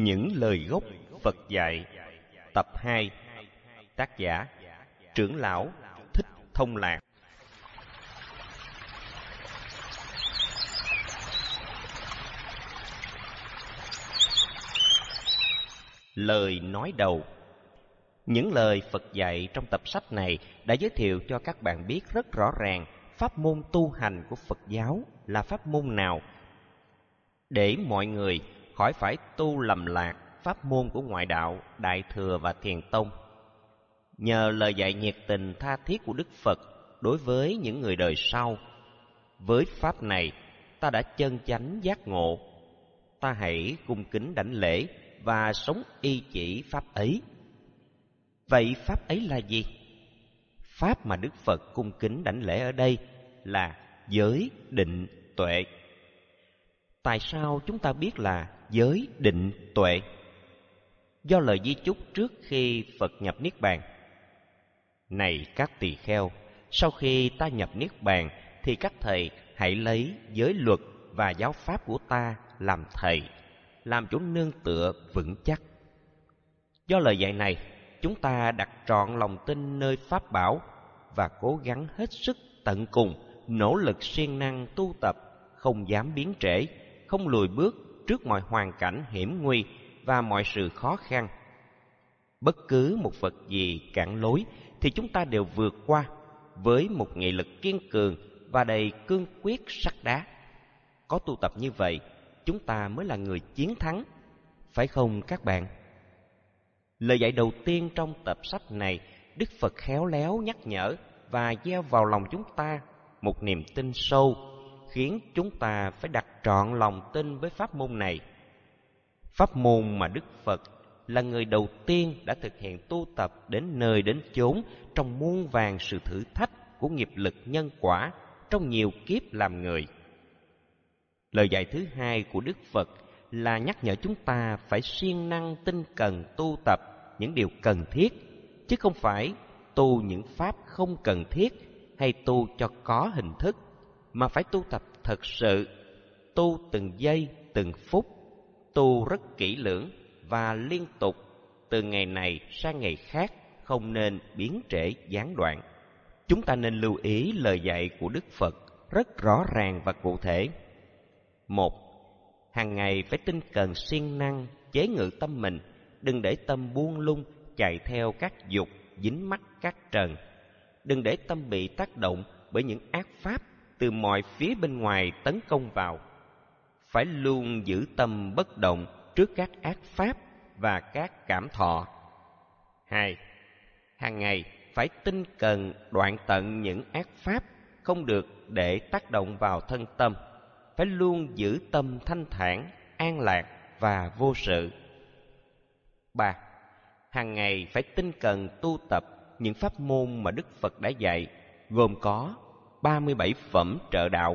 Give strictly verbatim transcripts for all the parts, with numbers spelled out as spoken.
Những lời gốc Phật dạy. Tập hai. Tác giả Trưởng lão Thích Thông Lạc. Lời nói đầu. Những lời Phật dạy trong tập sách này đã giới thiệu cho các bạn biết rất rõ ràng pháp môn tu hành của Phật giáo là pháp môn nào, để mọi người khỏi phải tu lầm lạc pháp môn của ngoại đạo, Đại Thừa và Thiền Tông. Nhờ lời dạy nhiệt tình tha thiết của Đức Phật đối với những người đời sau, với pháp này ta đã chân chánh giác ngộ. Ta hãy cung kính đảnh lễ và sống y chỉ pháp ấy. Vậy pháp ấy là gì? Pháp mà Đức Phật cung kính đảnh lễ ở đây là giới, định, tuệ. Tại sao chúng ta biết là giới, định, tuệ? Do lời di chúc trước khi Phật nhập Niết Bàn. Này các tỳ kheo, sau khi ta nhập Niết Bàn thì các thầy hãy lấy giới luật và giáo pháp của ta làm thầy, làm chỗ nương tựa vững chắc. Do lời dạy này, chúng ta đặt trọn lòng tin nơi pháp bảo và cố gắng hết sức tận cùng, nỗ lực siêng năng tu tập, không dám biến trễ, không lùi bước trước mọi hoàn cảnh hiểm nguy và mọi sự khó khăn. Bất cứ một vật gì cản lối thì chúng ta đều vượt qua với một nghị lực kiên cường và đầy cương quyết sắt đá. Có tu tập như vậy, chúng ta mới là người chiến thắng, phải không các bạn? Lời dạy đầu tiên trong tập sách này, Đức Phật khéo léo nhắc nhở và gieo vào lòng chúng ta một niềm tin sâu, khiến chúng ta phải đặt trọn lòng tin với pháp môn này. Pháp môn mà Đức Phật là người đầu tiên đã thực hiện tu tập đến nơi đến chốn trong muôn vàn sự thử thách của nghiệp lực nhân quả trong nhiều kiếp làm người. Lời dạy thứ hai của Đức Phật là nhắc nhở chúng ta phải siêng năng tinh cần tu tập những điều cần thiết, chứ không phải tu những pháp không cần thiết hay tu cho có hình thức, mà phải tu tập thật sự, tu từng giây từng phút, tu rất kỹ lưỡng và liên tục, từ ngày này sang ngày khác, không nên biến trễ gián đoạn. Chúng ta nên lưu ý lời dạy của Đức Phật rất rõ ràng và cụ thể. Một, hàng ngày phải tinh cần siêng năng chế ngự tâm mình, đừng để tâm buông lung chạy theo các dục dính mắc các trần. Đừng để tâm bị tác động bởi những ác pháp từ mọi phía bên ngoài tấn công vào. Phải luôn giữ tâm bất động trước các ác pháp và các cảm thọ. Hai, hàng ngày phải tinh cần đoạn tận những ác pháp, không được để tác động vào thân tâm. Phải luôn giữ tâm thanh thản, an lạc và vô sự. Ba, hàng ngày phải tinh cần tu tập những pháp môn mà Đức Phật đã dạy, gồm có ba mươi bảy phẩm trợ đạo.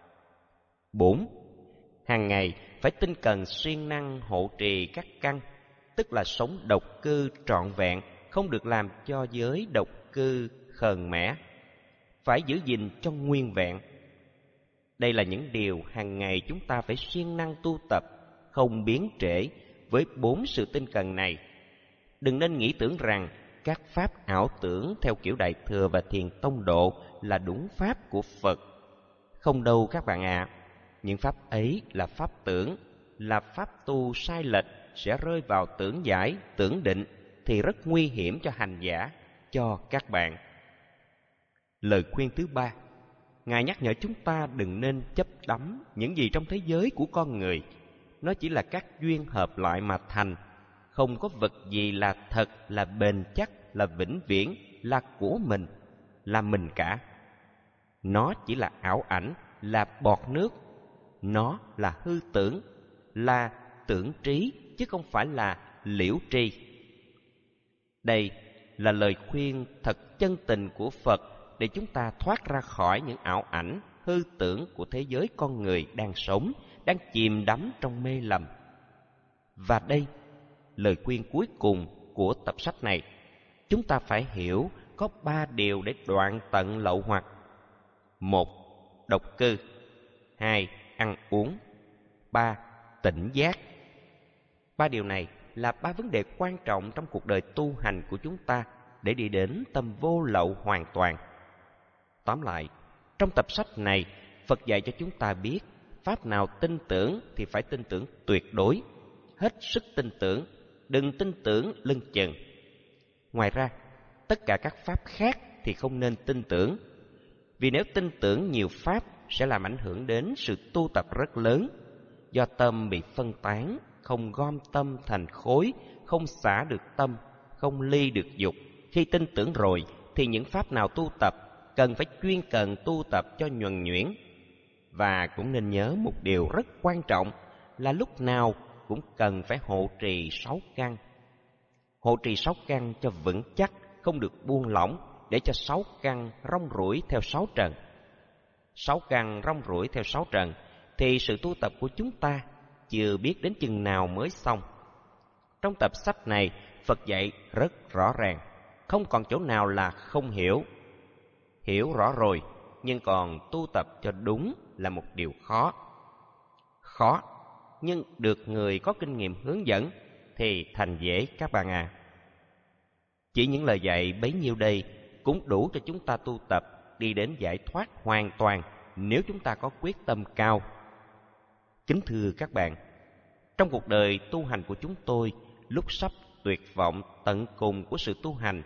Bốn, hàng ngày phải tinh cần siêng năng hộ trì các căn, tức là sống độc cư trọn vẹn, không được làm cho giới độc cư khờn mẻ, phải giữ gìn cho nguyên vẹn. Đây là những điều hàng ngày chúng ta phải siêng năng tu tập, không biến trễ với bốn sự tinh cần này. Đừng nên nghĩ tưởng rằng các pháp ảo tưởng theo kiểu Đại Thừa và Thiền Tông độ là đúng pháp của Phật. Không đâu các bạn ạ. À. Những pháp ấy là pháp tưởng, là pháp tu sai lệch, sẽ rơi vào tưởng giải, tưởng định thì rất nguy hiểm cho hành giả, cho các bạn. Lời khuyên thứ ba, Ngài nhắc nhở chúng ta đừng nên chấp đắm những gì trong thế giới của con người. Nó chỉ là các duyên hợp lại mà thành. Không có vật gì là thật, là bền chắc, là vĩnh viễn, là của mình, là mình cả. Nó chỉ là ảo ảnh, là bọt nước. Nó là hư tưởng, là tưởng trí, chứ không phải là liễu tri. Đây là lời khuyên thật chân tình của Phật để chúng ta thoát ra khỏi những ảo ảnh, hư tưởng của thế giới con người đang sống, đang chìm đắm trong mê lầm. Và đây, lời khuyên cuối cùng của tập sách này, chúng ta phải hiểu có ba điều để đoạn tận lậu hoặc. Một, độc cư. Hai, ăn uống. Ba, tỉnh giác. Ba điều này là ba vấn đề quan trọng trong cuộc đời tu hành của chúng ta để đi đến tâm vô lậu hoàn toàn. Tóm lại, trong tập sách này, Phật dạy cho chúng ta biết pháp nào tin tưởng thì phải tin tưởng tuyệt đối, hết sức tin tưởng, đừng tin tưởng lưng chừng. Ngoài ra, tất cả các pháp khác thì không nên tin tưởng, vì nếu tin tưởng nhiều pháp sẽ làm ảnh hưởng đến sự tu tập rất lớn. Do tâm bị phân tán, không gom tâm thành khối, không xả được tâm, không ly được dục. Khi tin tưởng rồi thì những pháp nào tu tập cần phải chuyên cần tu tập cho nhuần nhuyễn. Và cũng nên nhớ một điều rất quan trọng là lúc nào cũng cần phải hộ trì sáu căn. Hộ trì sáu căn cho vững chắc, không được buông lỏng, để cho sáu căn rong ruổi theo sáu trần. Sáu căn rong ruổi theo sáu trần thì sự tu tập của chúng ta chưa biết đến chừng nào mới xong. Trong tập sách này, Phật dạy rất rõ ràng, không còn chỗ nào là không hiểu. Hiểu rõ rồi, nhưng còn tu tập cho đúng là một điều khó. Khó, nhưng được người có kinh nghiệm hướng dẫn thì thành dễ các bạn à. Chỉ những lời dạy bấy nhiêu đây cũng đủ cho chúng ta tu tập đi đến giải thoát hoàn toàn nếu chúng ta có quyết tâm cao. Kính thưa các bạn, trong cuộc đời tu hành của chúng tôi, lúc sắp tuyệt vọng tận cùng của sự tu hành,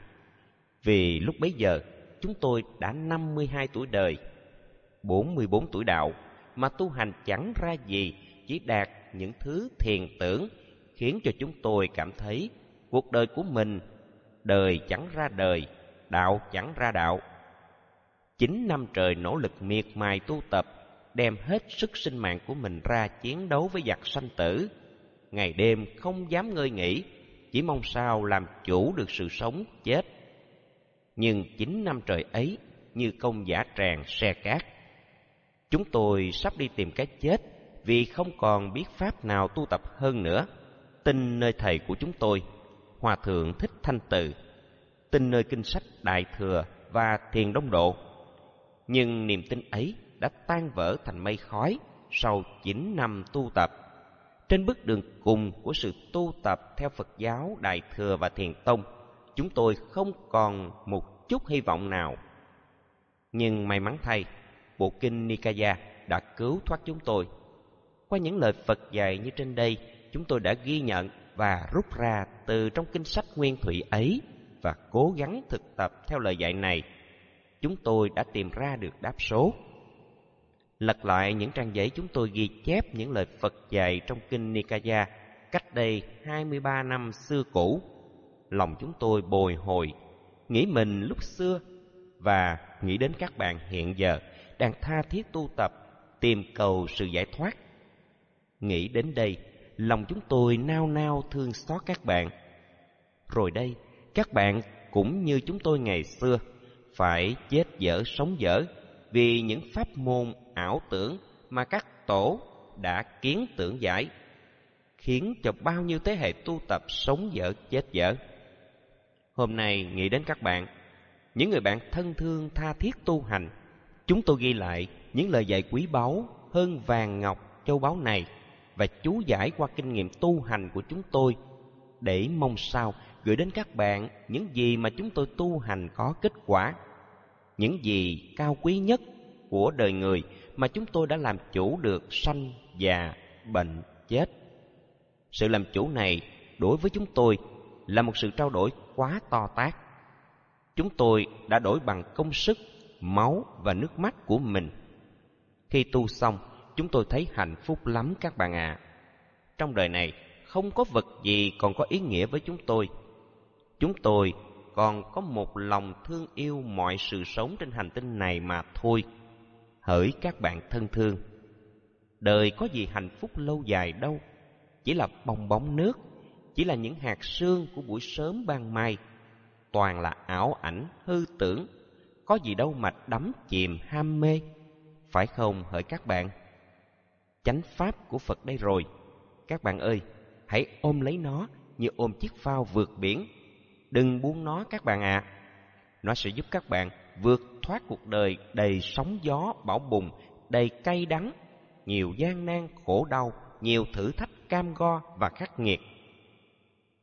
vì lúc bấy giờ chúng tôi đã năm mươi hai tuổi đời, bốn mươi bốn tuổi đạo, mà tu hành chẳng ra gì, chỉ đạt những thứ thiền tưởng, khiến cho chúng tôi cảm thấy cuộc đời của mình đời chẳng ra đời, đạo chẳng ra đạo. Chín năm trời nỗ lực miệt mài tu tập, đem hết sức sinh mạng của mình ra chiến đấu với giặc sanh tử, ngày đêm không dám ngơi nghỉ, chỉ mong sao làm chủ được sự sống chết. Nhưng chín năm trời ấy như công dã tràng xe cát. Chúng tôi sắp đi tìm cái chết vì không còn biết pháp nào tu tập hơn nữa. Tin nơi thầy của chúng tôi, Hòa Thượng Thích Thanh Từ, tin nơi kinh sách Đại Thừa và Thiền Đông Độ. Nhưng niềm tin ấy đã tan vỡ thành mây khói sau chín năm tu tập. Trên bước đường cùng của sự tu tập theo Phật giáo Đại Thừa và Thiền Tông, chúng tôi không còn một chút hy vọng nào. Nhưng may mắn thay, bộ kinh Nikaya đã cứu thoát chúng tôi. Qua những lời Phật dạy như trên đây, chúng tôi đã ghi nhận và rút ra từ trong kinh sách nguyên thủy ấy và cố gắng thực tập theo lời dạy này. Chúng tôi đã tìm ra được đáp số. Lật lại những trang giấy chúng tôi ghi chép những lời Phật dạy trong kinh Nikaya cách đây hai mươi ba năm xưa cũ. Lòng chúng tôi bồi hồi, nghĩ mình lúc xưa và nghĩ đến các bạn hiện giờ đang tha thiết tu tập, tìm cầu sự giải thoát. Nghĩ đến đây, lòng chúng tôi nao nao thương xót các bạn. Rồi đây, các bạn cũng như chúng tôi ngày xưa, phải chết dở sống dở vì những pháp môn ảo tưởng mà các tổ đã kiến tưởng giải, khiến cho bao nhiêu thế hệ tu tập sống dở chết dở. Hôm nay nghĩ đến các bạn, những người bạn thân thương tha thiết tu hành, chúng tôi ghi lại những lời dạy quý báu hơn vàng ngọc châu báu này và chú giải qua kinh nghiệm tu hành của chúng tôi, để mong sao gửi đến các bạn những gì mà chúng tôi tu hành có kết quả, những gì cao quý nhất của đời người mà chúng tôi đã làm chủ được sanh, già, bệnh, chết. Sự làm chủ này đối với chúng tôi là một sự trao đổi quá to tát. Chúng tôi đã đổi bằng công sức, máu và nước mắt của mình. Khi tu xong, chúng tôi thấy hạnh phúc lắm các bạn ạ. À. Trong đời này không có vật gì còn có ý nghĩa với chúng tôi. Chúng tôi còn có một lòng thương yêu mọi sự sống trên hành tinh này mà thôi. Hỡi các bạn thân thương, đời có gì hạnh phúc lâu dài đâu, chỉ là bong bóng nước, chỉ là những hạt sương của buổi sớm ban mai, toàn là ảo ảnh hư tưởng, có gì đâu mà đắm chìm ham mê, phải không hỡi các bạn? Chánh pháp của Phật đây rồi, các bạn ơi, hãy ôm lấy nó như ôm chiếc phao vượt biển, đừng buông nó các bạn ạ. À. Nó sẽ giúp các bạn vượt thoát cuộc đời đầy sóng gió bão bùng, đầy cay đắng, nhiều gian nan khổ đau, nhiều thử thách cam go và khắc nghiệt.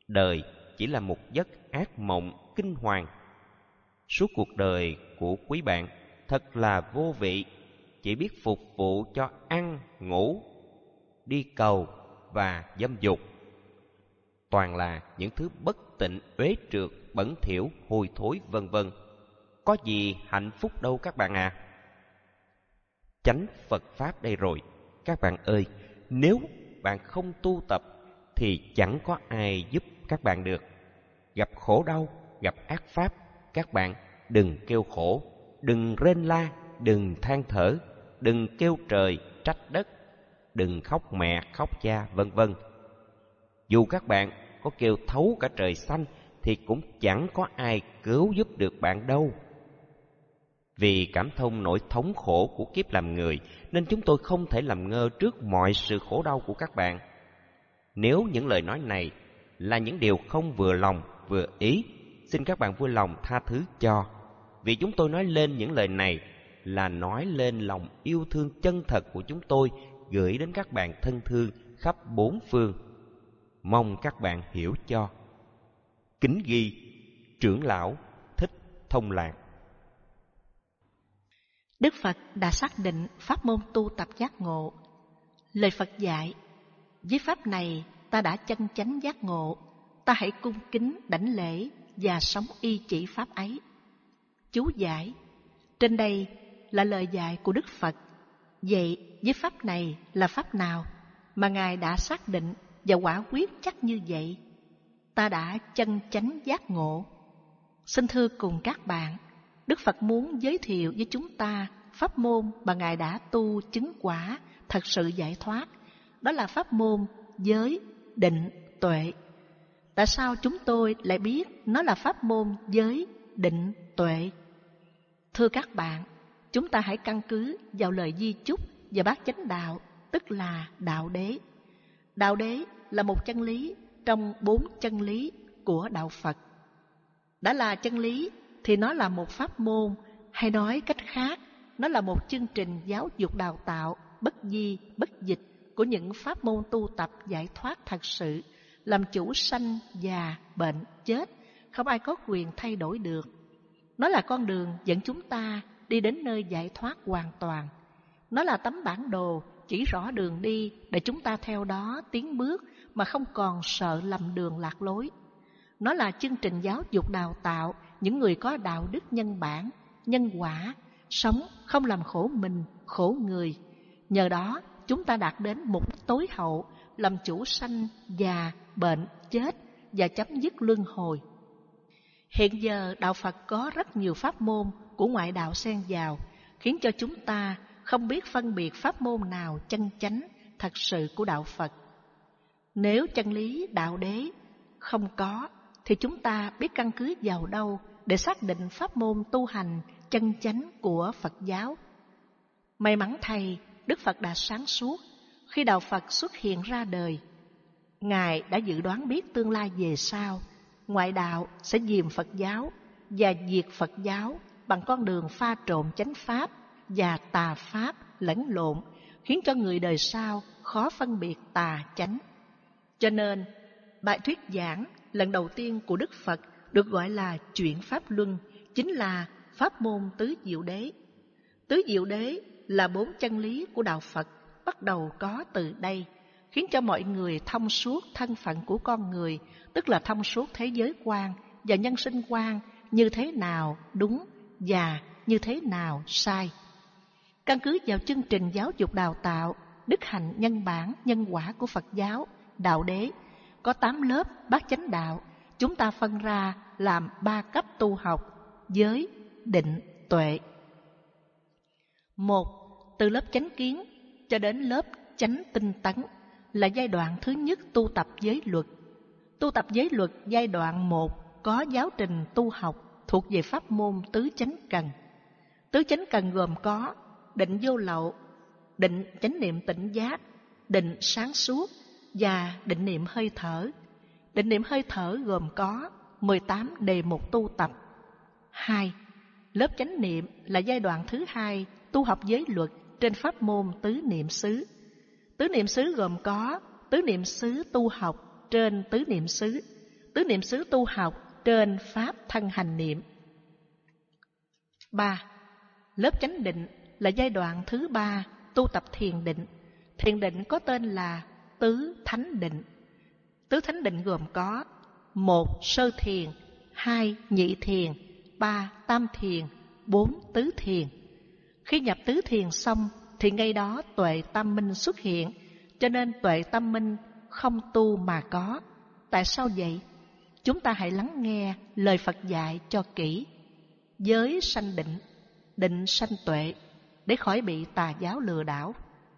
Đời chỉ là một giấc ác mộng kinh hoàng. Suốt cuộc đời của quý bạn thật là vô vị, chỉ biết phục vụ cho ăn, ngủ, đi cầu và dâm dục. Toàn là những thứ bất tịnh, uế trượt, bẩn thỉu, hôi thối vân vân. Có gì hạnh phúc đâu các bạn à. Chánh Phật Pháp đây rồi. Các bạn ơi, nếu bạn không tu tập thì chẳng có ai giúp các bạn được. Gặp khổ đau, gặp ác pháp, các bạn đừng kêu khổ, đừng rên la, đừng than thở, đừng kêu trời trách đất, đừng khóc mẹ khóc cha vân vân. Dù các bạn có kêu thấu cả trời xanh thì cũng chẳng có ai cứu giúp được bạn đâu. Vì cảm thông nỗi thống khổ của kiếp làm người nên chúng tôi không thể làm ngơ trước mọi sự khổ đau của các bạn. Nếu những lời nói này là những điều không vừa lòng, vừa ý, xin các bạn vui lòng tha thứ cho. Vì chúng tôi nói lên những lời này là nói lên lòng yêu thương chân thật của chúng tôi gửi đến các bạn thân thương khắp bốn phương. Mong các bạn hiểu cho. Kính ghi, trưởng lão Thích Thông Lạc. Đức Phật đã xác định pháp môn tu tập giác ngộ. Lời Phật dạy, với pháp này ta đã chân chánh giác ngộ, ta hãy cung kính đảnh lễ và sống y chỉ pháp ấy. Chú giải, trên đây là lời dạy của Đức Phật. Vậy với pháp này là pháp nào mà Ngài đã xác định và quả quyết chắc như vậy? Ta đã chân chánh giác ngộ. Xin thưa cùng các bạn, Đức Phật muốn giới thiệu với chúng ta pháp môn mà Ngài đã tu chứng quả thật sự giải thoát. Đó là pháp môn giới, định, tuệ. Tại sao chúng tôi lại biết nó là pháp môn giới, định, tuệ? Thưa các bạn, chúng ta hãy căn cứ vào lời di chúc và bát chánh đạo, tức là đạo đế. Đạo đế là một chân lý trong bốn chân lý của đạo Phật. Đã là chân lý thì nó là một pháp môn, hay nói cách khác, nó là một chương trình giáo dục đào tạo bất di, bất dịch của những pháp môn tu tập giải thoát thật sự, làm chủ sanh, già, bệnh, chết, không ai có quyền thay đổi được. Nó là con đường dẫn chúng ta đi đến nơi giải thoát hoàn toàn. Nó là tấm bản đồ chỉ rõ đường đi để chúng ta theo đó tiến bước mà không còn sợ lầm đường lạc lối. Nó là chương trình giáo dục đào tạo những người có đạo đức nhân bản, nhân quả, sống không làm khổ mình, khổ người. Nhờ đó chúng ta đạt đến mục đích tối hậu, làm chủ sanh, già, bệnh, chết và chấm dứt luân hồi. Hiện giờ đạo Phật có rất nhiều pháp môn của ngoại đạo xen vào, khiến cho chúng ta không biết phân biệt pháp môn nào chân chánh thật sự của đạo Phật. Nếu chân lý đạo đế không có, thì chúng ta biết căn cứ vào đâu để xác định pháp môn tu hành chân chánh của Phật giáo? May mắn thay, Đức Phật đã sáng suốt. Khi đạo Phật xuất hiện ra đời, Ngài đã dự đoán biết tương lai về sau, ngoại đạo sẽ diềm Phật giáo và diệt Phật giáo bằng con đường pha trộn chánh pháp và tà pháp lẫn lộn, khiến cho người đời sau khó phân biệt tà chánh. Cho nên, bài thuyết giảng lần đầu tiên của Đức Phật được gọi là Chuyển Pháp Luân, chính là pháp môn tứ diệu đế. Tứ diệu đế là bốn chân lý của đạo Phật, bắt đầu có từ đây, khiến cho mọi người thông suốt thân phận của con người, tức là thông suốt thế giới quan và nhân sinh quan, như thế nào đúng và như thế nào sai. Căn cứ vào chương trình giáo dục đào tạo, đức hạnh nhân bản, nhân quả của Phật giáo, đạo đế, có tám lớp bát chánh đạo, chúng ta phân ra làm ba cấp tu học: giới, định, tuệ. Một, từ lớp chánh kiến cho đến lớp chánh tinh tấn là giai đoạn thứ nhất tu tập giới luật. Tu tập giới luật giai đoạn một có giáo trình tu học thuộc về pháp môn tứ chánh cần. Tứ chánh cần gồm có định vô lậu, định chánh niệm tỉnh giác, định sáng suốt và định niệm hơi thở. Định niệm hơi thở gồm có mười tám đề mục tu tập. Hai, lớp chánh niệm là giai đoạn thứ hai tu học giới luật trên pháp môn tứ niệm xứ. Tứ niệm xứ gồm có tứ niệm xứ tu học trên tứ niệm xứ, Tứ niệm xứ tu học trên pháp thân hành niệm. ba. Lớp chánh định là giai đoạn thứ ba tu tập thiền định. Thiền định có tên là tứ thánh định. Tứ thánh định gồm có: một sơ thiền, hai nhị thiền, ba tam thiền, bốn tứ thiền. Khi nhập tứ thiền xong thì ngay đó tuệ tam minh xuất hiện, cho nên tuệ tam minh không tu mà có. Tại sao vậy? Chúng ta hãy lắng nghe lời Phật dạy cho kỹ. Giới sanh định, định sanh tuệ, để khỏi bị tà giáo lừa đảo.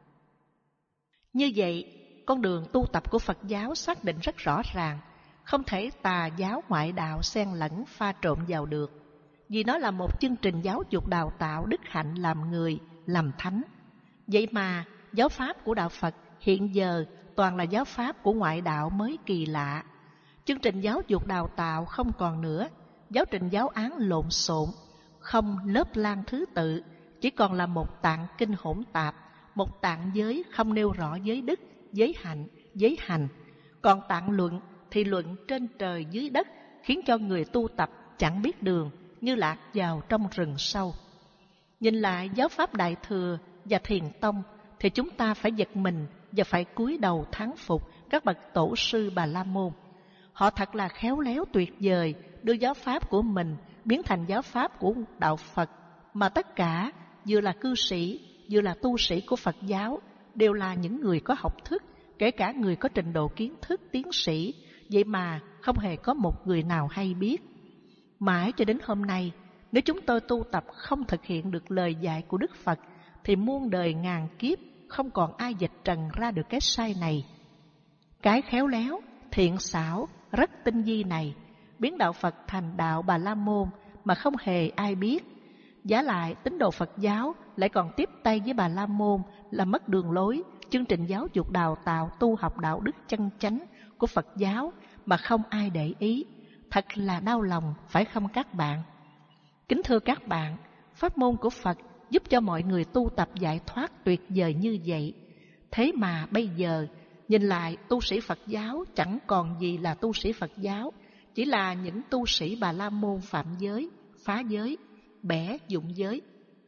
Như vậy, con đường tu tập của Phật giáo xác định rất rõ ràng, không thể tà giáo ngoại đạo xen lẫn pha trộn vào được, vì nó là một chương trình giáo dục đào tạo đức hạnh làm người, làm thánh. Vậy mà giáo pháp của đạo Phật hiện giờ toàn là giáo pháp của ngoại đạo mới kỳ lạ. Chương trình giáo dục đào tạo không còn nữa, giáo trình giáo án lộn xộn, không lớp lang thứ tự, chỉ còn là một tạng kinh hỗn tạp, một tạng giới không nêu rõ giới đức, giới hạnh, giới hành. Còn tạng luận thì luận trên trời dưới đất, khiến cho người tu tập chẳng biết đường, như lạc vào trong rừng sâu. Nhìn lại giáo pháp Đại Thừa và Thiền Tông thì chúng ta phải giật mình và phải cúi đầu thán phục các bậc tổ sư Bà La Môn. Họ thật là khéo léo tuyệt vời, đưa giáo pháp của mình biến thành giáo pháp của đạo Phật, mà tất cả vừa là cư sĩ, vừa là tu sĩ của Phật giáo, đều là những người có học thức, kể cả người có trình độ kiến thức tiến sĩ. Vậy mà không hề có một người nào hay biết. Mãi cho đến hôm nay, nếu chúng tôi tu tập không thực hiện được lời dạy của Đức Phật, thì muôn đời ngàn kiếp không còn ai vạch trần ra được cái sai này. Cái khéo léo, thiện xảo, rất tinh vi này biến đạo Phật thành đạo Bà La Môn mà không hề ai biết. Giá lại tín đồ Phật giáo lại còn tiếp tay với Bà La Môn là mất đường lối chương trình giáo dục đào tạo tu học đạo đức chân chánh của Phật giáo mà không ai để ý. Thật là đau lòng, phải không các bạn? Kính thưa các bạn, pháp môn của Phật giúp cho mọi người tu tập giải thoát tuyệt vời như vậy. Thế mà bây giờ nhìn lại, tu sĩ Phật giáo chẳng còn gì là tu sĩ Phật giáo, chỉ là những tu sĩ Bà La Môn phạm giới, phá giới, bẻ dụng giới.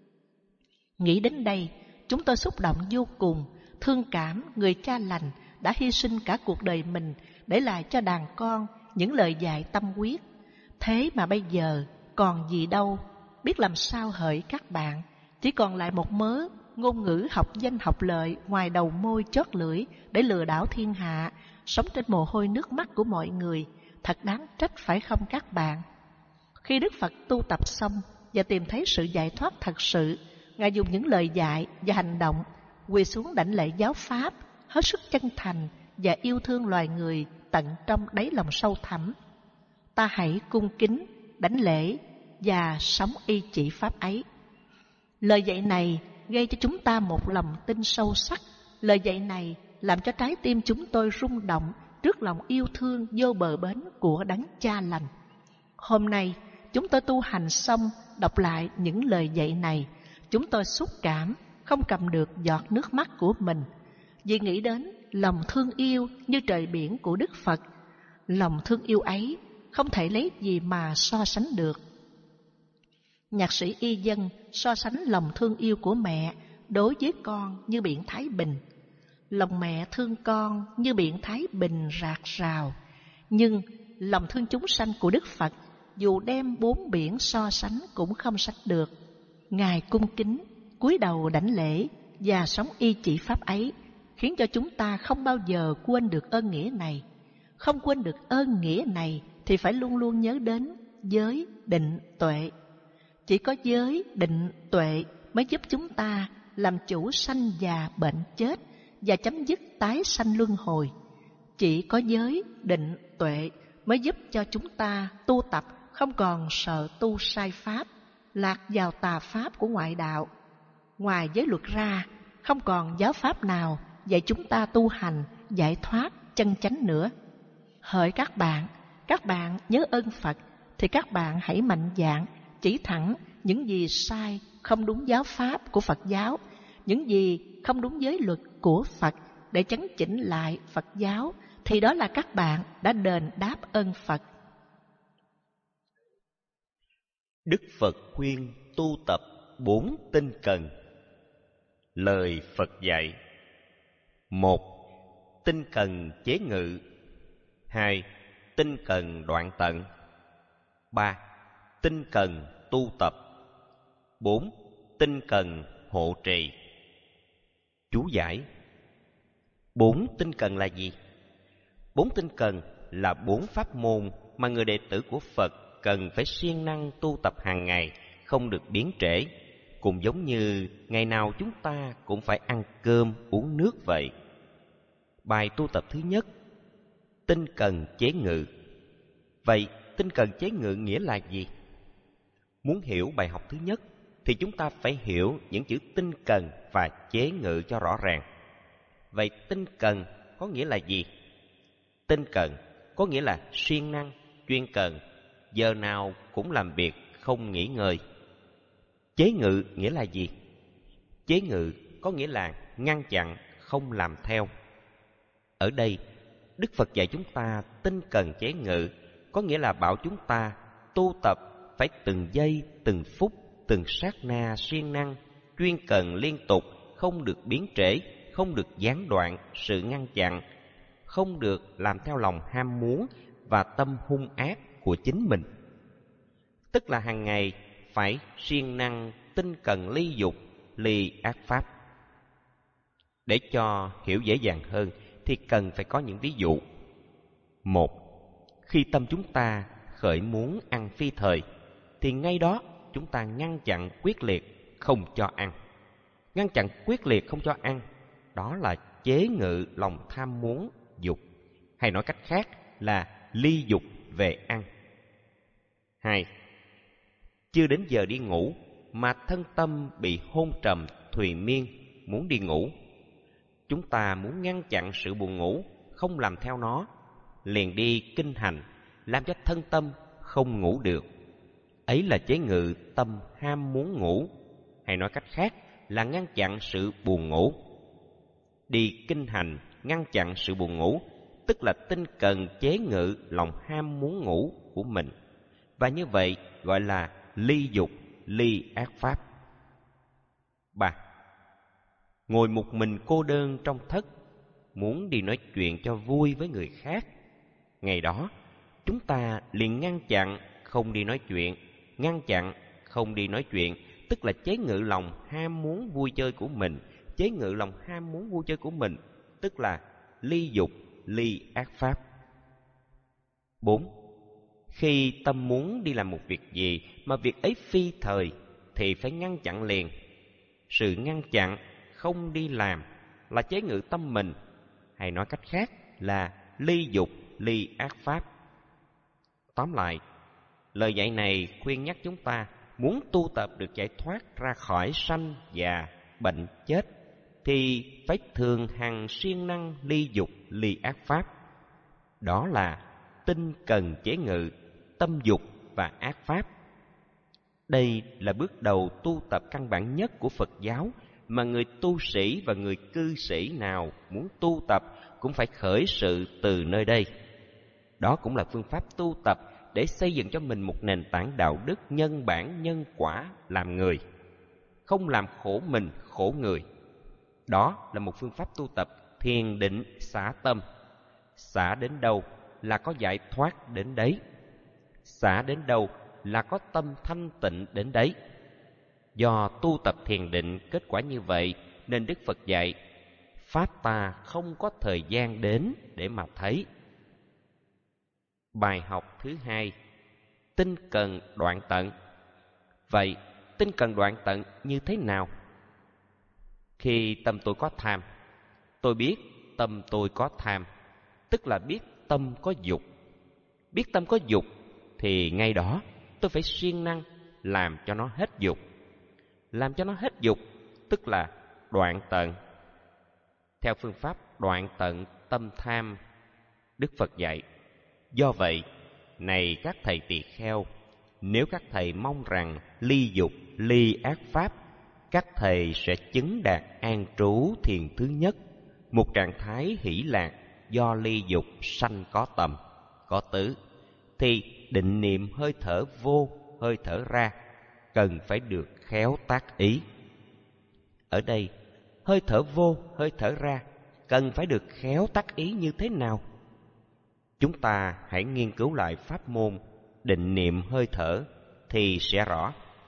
Nghĩ đến đây, chúng tôi xúc động vô cùng, thương cảm người cha lành đã hy sinh cả cuộc đời mình để lại cho đàn con những lời dạy tâm huyết. Thế mà bây giờ còn gì đâu, biết làm sao hỡi các bạn, chỉ còn lại một mớ ngôn ngữ học danh học lợi ngoài đầu môi chót lưỡi để lừa đảo thiên hạ, sống trên mồ hôi nước mắt của mọi người. Thật đáng trách phải không các bạn? Khi Đức Phật tu tập xong và tìm thấy sự giải thoát thật sự, Ngài dùng những lời dạy và hành động quỳ xuống đảnh lễ giáo pháp, hết sức chân thành và yêu thương loài người tận trong đáy lòng sâu thẳm. Ta hãy cung kính, đảnh lễ và sống y chỉ pháp ấy. Lời dạy này gây cho chúng ta một lòng tin sâu sắc. Lời dạy này làm cho trái tim chúng tôi rung động trước lòng yêu thương vô bờ bến của đấng cha lành. Hôm nay chúng tôi tu hành xong, đọc lại những lời dạy này, chúng tôi xúc cảm, không cầm được giọt nước mắt của mình, vì nghĩ đến lòng thương yêu như trời biển của Đức Phật. Lòng thương yêu ấy không thể lấy gì mà so sánh được. Nhạc sĩ Y Dân so sánh lòng thương yêu của mẹ đối với con như biển Thái Bình. Lòng mẹ thương con như biển Thái Bình rạc rào, nhưng lòng thương chúng sanh của Đức Phật dù đem bốn biển so sánh cũng không sánh được. Ngài cung kính, cúi đầu đảnh lễ và sống y chỉ pháp ấy, khiến cho chúng ta không bao giờ quên được ơn nghĩa này. Không quên được ơn nghĩa này thì phải luôn luôn nhớ đến giới, định, tuệ. Chỉ có giới, định, tuệ mới giúp chúng ta làm chủ sanh già bệnh chết và chấm dứt tái sanh luân hồi. Chỉ có giới, định, tuệ mới giúp cho chúng ta tu tập không còn sợ tu sai pháp, lạc vào tà pháp của ngoại đạo. Ngoài giới luật ra, không còn giáo pháp nào dạy chúng ta tu hành, giải thoát, chân chánh nữa. Hỡi các bạn, các bạn nhớ ơn Phật, thì các bạn hãy mạnh dạn chỉ thẳng những gì sai, không đúng giáo pháp của Phật giáo, những gì không đúng giới luật của Phật để chấn chỉnh lại Phật giáo, thì đó là các bạn đã đền đáp ơn Phật. Đức Phật khuyên tu tập bốn tinh cần. Lời Phật dạy: một. Tinh cần chế ngự. Hai. Tinh cần đoạn tận. Ba. Tinh cần tu tập. Bốn. Tinh cần hộ trì. Chú giải: bốn tinh cần là gì? Bốn tinh cần là bốn pháp môn mà người đệ tử của Phật cần phải siêng năng tu tập hàng ngày, không được biến trễ, cũng giống như ngày nào chúng ta cũng phải ăn cơm uống nước vậy. Bài tu tập thứ nhất: tinh cần chế ngự. Vậy tinh cần chế ngự nghĩa là gì? Muốn hiểu bài học thứ nhất thì chúng ta phải hiểu những chữ tinh cần và chế ngự cho rõ ràng. Vậy tinh cần có nghĩa là gì? Tinh cần có nghĩa là siêng năng, chuyên cần, giờ nào cũng làm việc, không nghỉ ngơi. Chế ngự nghĩa là gì? Chế ngự có nghĩa là ngăn chặn, không làm theo. Ở đây, Đức Phật dạy chúng ta tinh cần chế ngự, có nghĩa là bảo chúng ta tu tập phải từng giây, từng phút, từng sát na siêng năng, chuyên cần liên tục, không được biến trễ, không được gián đoạn sự ngăn chặn, không được làm theo lòng ham muốn và tâm hung ác của chính mình. Tức là hàng ngày phải siêng năng tinh cần ly dục, ly ác pháp. Để cho hiểu dễ dàng hơn thì cần phải có những ví dụ. Một, khi tâm chúng ta khởi muốn ăn phi thời thì ngay đó chúng ta ngăn chặn quyết liệt không cho ăn. Ngăn chặn quyết liệt không cho ăn, đó là chế ngự lòng tham muốn dục, hay nói cách khác là ly dục về ăn. Hai, chưa đến giờ đi ngủ mà thân tâm bị hôn trầm thùy miên, muốn đi ngủ. Chúng ta muốn ngăn chặn sự buồn ngủ, không làm theo nó, liền đi kinh hành, làm cho thân tâm không ngủ được. Ấy là chế ngự tâm ham muốn ngủ, hay nói cách khác là ngăn chặn sự buồn ngủ. Đi kinh hành ngăn chặn sự buồn ngủ, tức là tinh cần chế ngự lòng ham muốn ngủ của mình. Và như vậy gọi là ly dục, ly ác pháp. Ba, ngồi một mình cô đơn trong thất, muốn đi nói chuyện cho vui với người khác. Ngày đó, chúng ta liền ngăn chặn không đi nói chuyện. Ngăn chặn không đi nói chuyện, tức là chế ngự lòng ham muốn vui chơi của mình. Chế ngự lòng ham muốn vui chơi của mình, tức là ly dục, ly ác pháp. Bốn, khi tâm muốn đi làm một việc gì mà việc ấy phi thời thì phải ngăn chặn liền. Sự ngăn chặn không đi làm là chế ngự tâm mình, hay nói cách khác là ly dục, ly ác pháp. Tóm lại, lời dạy này khuyên nhắc chúng ta muốn tu tập được giải thoát ra khỏi sanh già, bệnh chết thì phải thường hằng siêng năng ly dục, ly ác pháp. Đó là tinh cần chế ngự tâm dục và ác pháp. Đây là bước đầu tu tập căn bản nhất của Phật giáo mà người tu sĩ và người cư sĩ nào muốn tu tập cũng phải khởi sự từ nơi đây. Đó cũng là phương pháp tu tập để xây dựng cho mình một nền tảng đạo đức nhân bản nhân quả làm người, không làm khổ mình khổ người. Đó là một phương pháp tu tập thiền định xả tâm. Xả đến đâu là có giải thoát đến đấy. Xả đến đâu là có tâm thanh tịnh đến đấy. Do tu tập thiền định kết quả như vậy nên Đức Phật dạy pháp ta không có thời gian đến để mà thấy. Bài học thứ hai, tinh cần đoạn tận. Vậy tinh cần đoạn tận như thế nào? Khi tâm tôi có tham, tôi biết tâm tôi có tham, tức là biết tâm có dục. Biết tâm có dục thì ngay đó tôi phải siêng năng làm cho nó hết dục. Làm cho nó hết dục tức là đoạn tận. Theo phương pháp đoạn tận tâm tham, Đức Phật dạy: do vậy, này các thầy tỳ kheo, nếu các thầy mong rằng ly dục, ly ác pháp, các thầy sẽ chứng đạt an trú thiền thứ nhất, một trạng thái hỷ lạc, do ly dục sanh có tầm, có tứ, thì định niệm hơi thở vô, hơi thở ra cần phải được khéo tác ý. Ở đây, hơi thở vô, hơi thở ra cần phải được khéo tác ý như thế nào? Chúng ta hãy nghiên cứu lại pháp môn định niệm hơi thở thì sẽ rõ.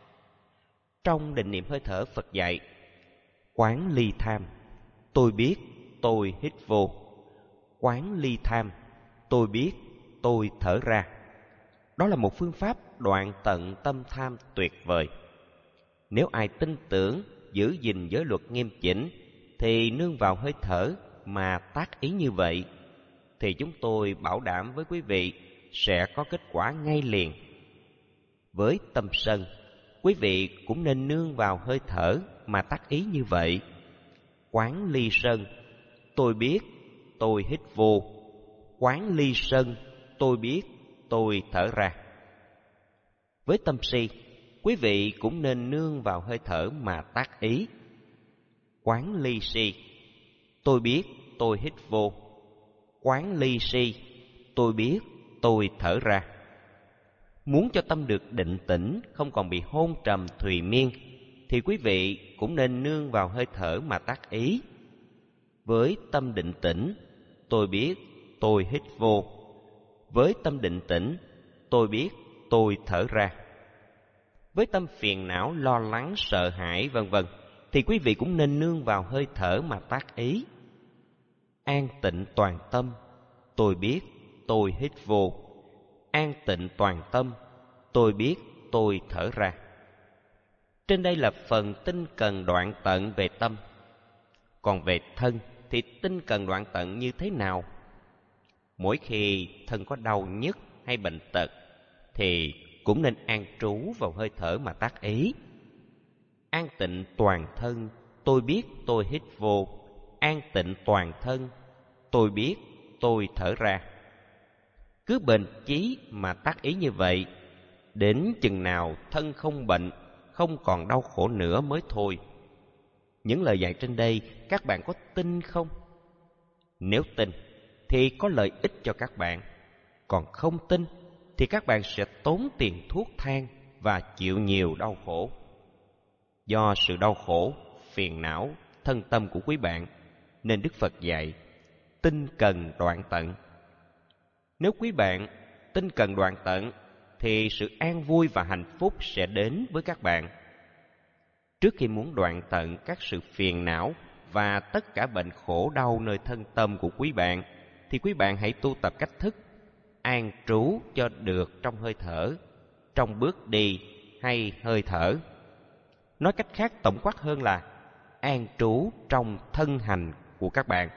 Trong định niệm hơi thở, Phật dạy quán ly tham, tôi biết tôi hít vô. Quán ly tham, tôi biết tôi thở ra. Đó là một phương pháp đoạn tận tâm tham tuyệt vời. Nếu ai tin tưởng giữ gìn giới luật nghiêm chỉnh thì nương vào hơi thở mà tác ý như vậy, thì chúng tôi bảo đảm với quý vị sẽ có kết quả ngay liền. Với tâm sân, quý vị cũng nên nương vào hơi thở mà tác ý như vậy. Quán ly sân, tôi biết tôi hít vô. Quán ly sân, tôi biết tôi thở ra. Với tâm si, quý vị cũng nên nương vào hơi thở mà tác ý. Quán ly si, tôi biết tôi hít vô. Quán ly si, tôi biết tôi thở ra. Muốn cho tâm được định tĩnh, không còn bị hôn trầm thùy miên, thì quý vị cũng nên nương vào hơi thở mà tác ý. Với tâm định tĩnh, tôi biết tôi hít vô. Với tâm định tĩnh, tôi biết tôi thở ra. Với tâm phiền não, lo lắng, sợ hãi, vân vân, thì quý vị cũng nên nương vào hơi thở mà tác ý. An tịnh toàn tâm, tôi biết tôi hít vô. An tịnh toàn tâm, tôi biết tôi thở ra. Trên đây là phần tinh cần đoạn tận về tâm. Còn về thân thì tinh cần đoạn tận như thế nào? Mỗi khi thân có đau nhức hay bệnh tật thì cũng nên an trú vào hơi thở mà tác ý. An tịnh toàn thân, tôi biết tôi hít vô. An tịnh toàn thân, tôi biết tôi thở ra. Cứ bền chí mà tác ý như vậy, đến chừng nào thân không bệnh, không còn đau khổ nữa mới thôi. Những lời dạy trên đây các bạn có tin không? Nếu tin thì có lợi ích cho các bạn. Còn không tin thì các bạn sẽ tốn tiền thuốc thang và chịu nhiều đau khổ. Do sự đau khổ, phiền não, thân tâm của quý bạn, nên Đức Phật dạy tinh cần đoạn tận. Nếu quý bạn tinh cần đoạn tận thì sự an vui và hạnh phúc sẽ đến với các bạn. Trước khi muốn đoạn tận các sự phiền não và tất cả bệnh khổ đau nơi thân tâm của quý bạn, thì quý bạn hãy tu tập cách thức an trú cho được trong hơi thở, trong bước đi hay hơi thở. Nói cách khác tổng quát hơn là an trú trong thân hành của các bạn.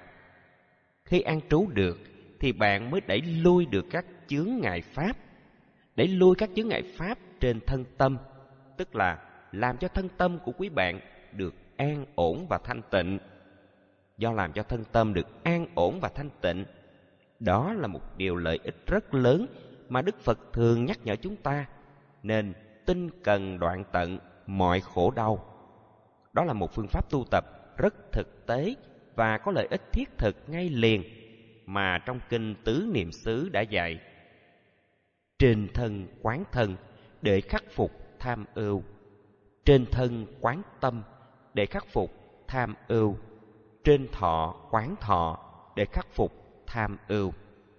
Khi an trú được thì bạn mới đẩy lui được các chướng ngại pháp. Đẩy lui các chướng ngại pháp trên thân tâm, tức là làm cho thân tâm của quý bạn được an ổn và thanh tịnh. Do làm cho thân tâm được an ổn và thanh tịnh, đó là một điều lợi ích rất lớn mà Đức Phật thường nhắc nhở chúng ta, nên tinh cần đoạn tận mọi khổ đau. Đó là một phương pháp tu tập rất thực tế và có lợi ích thiết thực ngay liền mà trong kinh Tứ Niệm xứ đã dạy. Trên thân quán thân để khắc phục tham ưu. Trên thân quán tâm để khắc phục tham ưu. Trên thọ quán thọ để khắc phục tham ưu.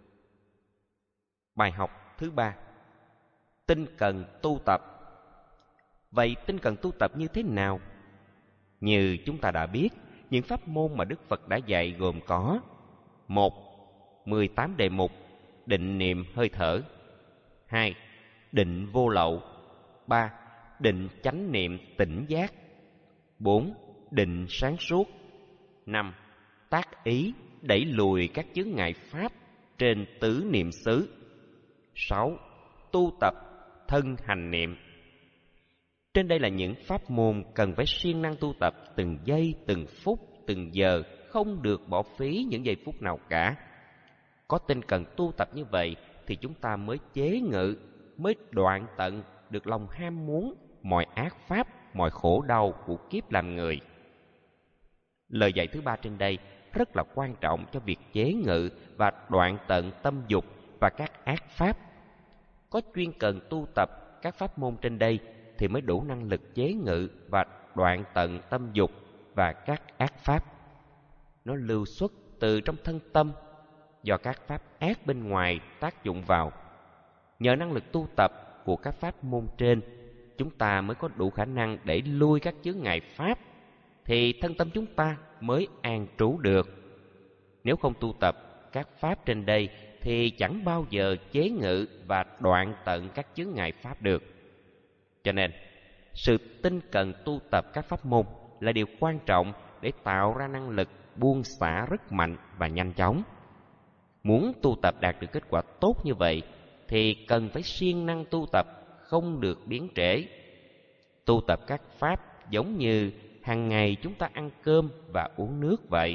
Bài học thứ ba: tinh cần tu tập. Vậy tinh cần tu tập như thế nào? Như chúng ta đã biết, những pháp môn mà Đức Phật đã dạy gồm có: một. mười tám đề mục định niệm hơi thở. Hai. Định vô lậu. Ba. Định chánh niệm tỉnh giác. Bốn. Định sáng suốt. Năm. Tác ý đẩy lùi các chướng ngại pháp trên tứ niệm xứ. Sáu. Tu tập thân hành niệm. Trên đây là những pháp môn cần phải siêng năng tu tập từng giây, từng phút, từng giờ, không được bỏ phí những giây phút nào cả. Có tinh cần tu tập như vậy thì chúng ta mới chế ngự, mới đoạn tận được lòng ham muốn, mọi ác pháp, mọi khổ đau của kiếp làm người. Lời dạy thứ ba trên đây rất là quan trọng cho việc chế ngự và đoạn tận tâm dục và các ác pháp. Có chuyên cần tu tập các pháp môn trên đây thì mới đủ năng lực chế ngự và đoạn tận tâm dục và các ác pháp. Nó lưu xuất từ trong thân tâm do các pháp ác bên ngoài tác dụng vào. Nhờ năng lực tu tập của các pháp môn trên, chúng ta mới có đủ khả năng đẩy lui các chướng ngại pháp, thì thân tâm chúng ta mới an trú được. Nếu không tu tập các pháp trên đây thì chẳng bao giờ chế ngự và đoạn tận các chướng ngại pháp được. Cho nên, sự tinh cần tu tập các pháp môn là điều quan trọng để tạo ra năng lực buông xả rất mạnh và nhanh chóng. Muốn tu tập đạt được kết quả tốt như vậy thì cần phải siêng năng tu tập, không được biến trễ. Tu tập các pháp giống như hàng ngày chúng ta ăn cơm và uống nước vậy.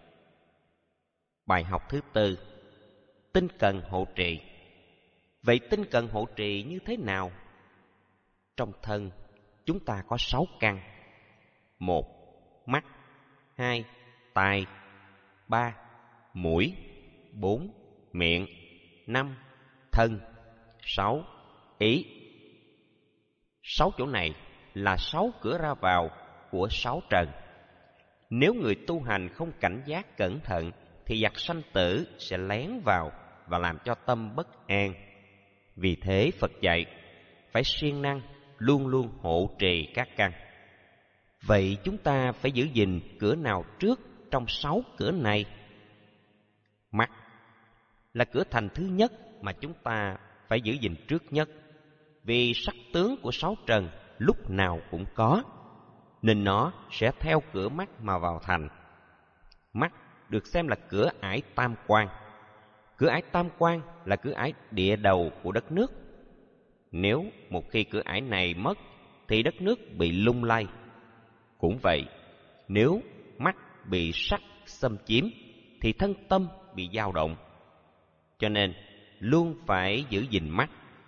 Bài học thứ tư: tinh cần hộ trì. Vậy tinh cần hộ trì như thế nào? Trong thân chúng ta có sáu căn: một, mắt; hai, tai; ba, mũi; bốn, miệng; năm, thân; sáu, ý. Sáu chỗ này là sáu cửa ra vào của sáu trần. Nếu người tu hành không cảnh giác cẩn thận thì giặc sanh tử sẽ lén vào và làm cho tâm bất an. Vì thế Phật dạy phải siêng năng luôn luôn hộ trì các căn. Vậy chúng ta phải giữ gìn cửa nào trước trong sáu cửa này? Mắt là cửa thành thứ nhất mà chúng ta phải giữ gìn trước nhất, vì sắc tướng của sáu trần lúc nào cũng có, nên nó sẽ theo cửa mắt mà vào thành. Mắt được xem là cửa ải tam quan. Cửa ải tam quan là cửa ải địa đầu của đất nước. Nếu một khi cửa ải này mất thì đất nước bị lung lay. Cũng vậy, nếu mắt bị sắc xâm chiếm thì thân tâm bị dao động. Cho nên luôn phải giữ gìn mắt.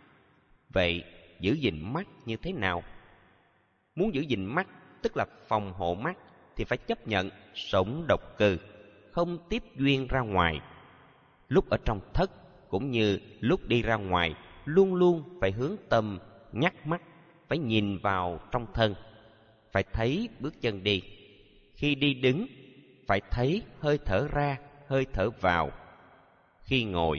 Vậy giữ gìn mắt như thế nào? Muốn giữ gìn mắt tức là phòng hộ mắt thì phải chấp nhận sống độc cư, không tiếp duyên ra ngoài. Lúc ở trong thất cũng như lúc đi ra ngoài, luôn luôn phải hướng tâm nhắc mắt, phải nhìn vào trong thân, phải thấy bước chân đi. Khi đi đứng phải thấy hơi thở ra, hơi thở vào. Khi ngồi,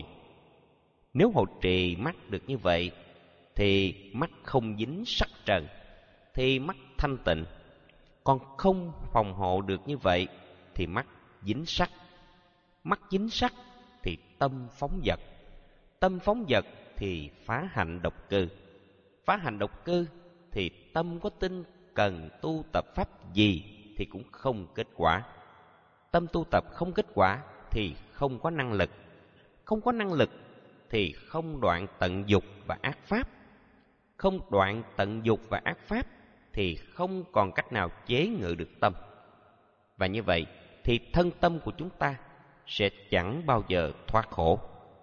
nếu hộ trì mắt được như vậy thì mắt không dính sắc trần, thì mắt thanh tịnh. Còn không phòng hộ được như vậy thì mắt dính sắc. Mắt dính sắc thì tâm phóng dật. Tâm phóng dật thì phá hạnh độc cư. Phá hạnh độc cư thì tâm có tinh cần tu tập pháp gì thì cũng không kết quả. Tâm tu tập không kết quả thì không có năng lực. Không có năng lực thì không đoạn tận dục và ác pháp. Không đoạn tận dục và ác pháp thì không còn cách nào chế ngự được tâm. Và như vậy thì thân tâm của chúng ta sẽ chẳng bao giờ thoát khổ.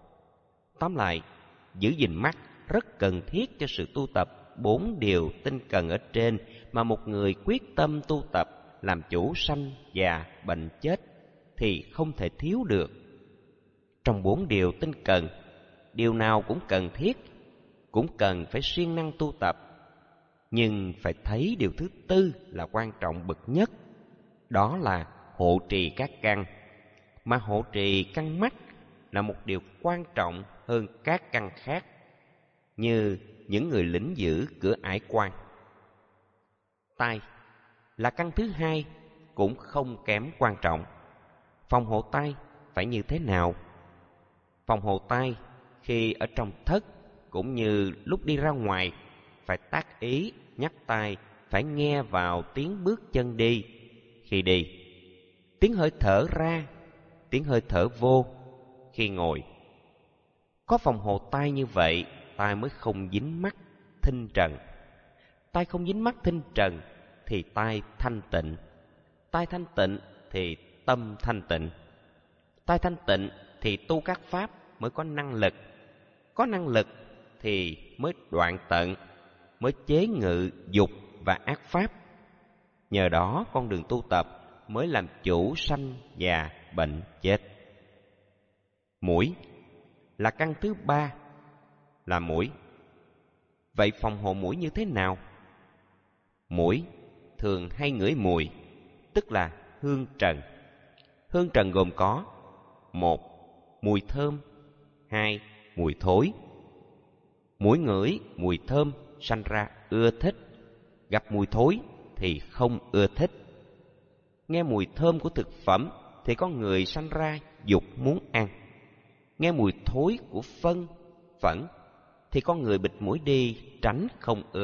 Tóm lại, giữ gìn mắt rất cần thiết cho sự tu tập bốn điều tinh cần ở trên mà một người quyết tâm tu tập làm chủ sanh già bệnh chết thì không thể thiếu được. Trong bốn điều tinh cần, điều nào cũng cần thiết, cũng cần phải siêng năng tu tập. Nhưng phải thấy điều thứ tư là quan trọng bậc nhất, đó là hộ trì các căn. Mà hộ trì căn mắt là một điều quan trọng hơn các căn khác, như những người lĩnh giữ cửa ải quan. Tai là căn thứ hai, cũng không kém quan trọng. Phòng hộ tai phải như thế nào? Phòng hộ tai khi ở trong thất cũng như lúc đi ra ngoài phải tác ý nhắc tai phải nghe vào tiếng bước chân đi. Khi đi, tiếng hơi thở ra, tiếng hơi thở vô. Khi ngồi, có phòng hộ tai như vậy, tai mới không dính mắc thinh trần. Tai không dính mắc thinh trần thì tai thanh tịnh. Tai thanh tịnh thì tâm thanh tịnh. Tai thanh tịnh thì tu các pháp mới có năng lực. Có năng lực thì mới đoạn tận, mới chế ngự dục và ác pháp. Nhờ đó con đường tu tập mới làm chủ sanh già bệnh, chết. Mũi là căn thứ ba là mũi. Vậy phòng hộ mũi như thế nào? Mũi thường hay ngửi mùi, tức là hương trần. Hương trần gồm có: một, mùi thơm; hai, mùi thối. Mũi ngửi mùi thơm sanh ra ưa thích, gặp mùi thối thì không ưa thích. Nghe mùi thơm của thực phẩm thì con người sanh ra dục muốn ăn. Nghe mùi thối của phân, phẫn thì con người bịt mũi đi, tránh không ưa.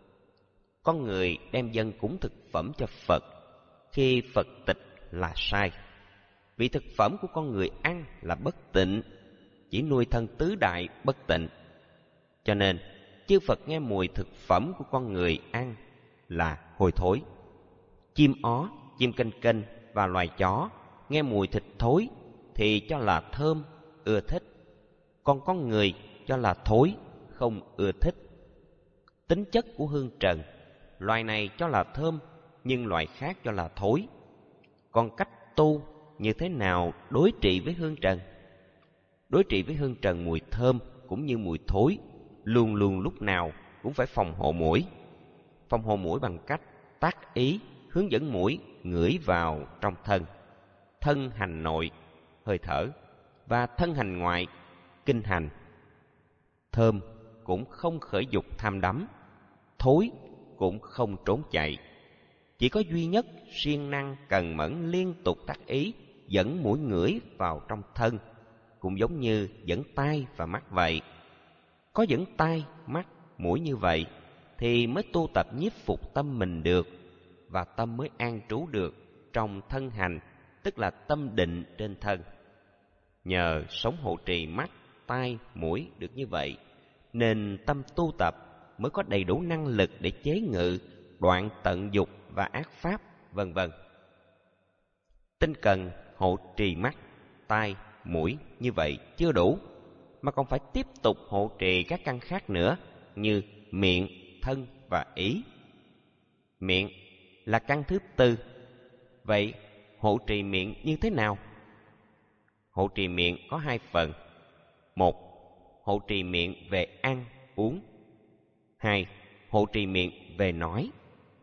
Con người đem dâng cúng thực phẩm cho Phật khi Phật tịch là sai, vì thực phẩm của con người ăn là bất tịnh, chỉ nuôi thân tứ đại bất tịnh. Cho nên chư Phật nghe mùi thực phẩm của con người ăn là hôi thối. Chim ó, chim kênh kênh và loài chó nghe mùi thịt thối thì cho là thơm, ưa thích. Còn con người cho là thối, không ưa thích. Tính chất của hương trần, loài này cho là thơm, nhưng loài khác cho là thối. Còn cách tu như thế nào đối trị với hương trần? Đối trị với hương trần mùi thơm cũng như mùi thối, luôn luôn lúc nào cũng phải phòng hộ mũi. Phòng hộ mũi bằng cách tác ý hướng dẫn mũi ngửi vào trong thân. Thân hành nội, hơi thở, và thân hành ngoại, kinh hành. Thơm cũng không khởi dục tham đắm, thối cũng không trốn chạy. Chỉ có duy nhất siêng năng cần mẫn liên tục tác ý dẫn mũi ngửi vào trong thân, cũng giống như dẫn tai và mắt vậy. Có dẫn tai, mắt, mũi như vậy thì mới tu tập nhiếp phục tâm mình được, và tâm mới an trú được trong thân hành, tức là tâm định trên thân. Nhờ sống hộ trì mắt, tai, mũi được như vậy, nên tâm tu tập mới có đầy đủ năng lực để chế ngự, đoạn tận dục và ác pháp, vân vân. Tinh cần hộ trì mắt, tai, mũi như vậy chưa đủ, mà còn phải tiếp tục hộ trì các căn khác nữa, như miệng, thân và ý. Miệng là căn thứ tư. Vậy hộ trì miệng như thế nào? Hộ trì miệng có hai phần. Một, hộ trì miệng về ăn, uống. Hai, hộ trì miệng về nói.